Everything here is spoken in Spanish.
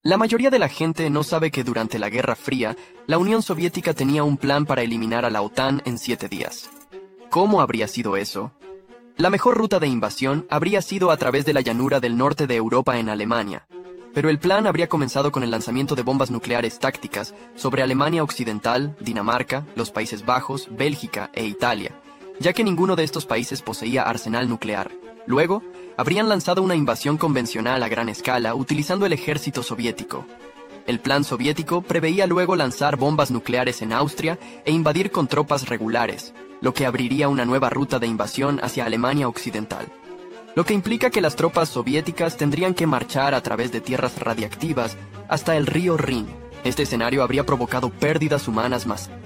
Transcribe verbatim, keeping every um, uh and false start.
La mayoría de la gente no sabe que durante la Guerra Fría, la Unión Soviética tenía un plan para eliminar a la OTAN en siete días. ¿Cómo habría sido eso? La mejor ruta de invasión habría sido a través de la llanura del norte de Europa en Alemania, pero el plan habría comenzado con el lanzamiento de bombas nucleares tácticas sobre Alemania Occidental, Dinamarca, los Países Bajos, Bélgica e Italia, ya que ninguno de estos países poseía arsenal nuclear. Luego, habrían lanzado una invasión convencional a gran escala utilizando el ejército soviético. El plan soviético preveía luego lanzar bombas nucleares en Austria e invadir con tropas regulares, lo que abriría una nueva ruta de invasión hacia Alemania Occidental. Lo que implica que las tropas soviéticas tendrían que marchar a través de tierras radiactivas hasta el río Rin. Este escenario habría provocado pérdidas humanas masivas.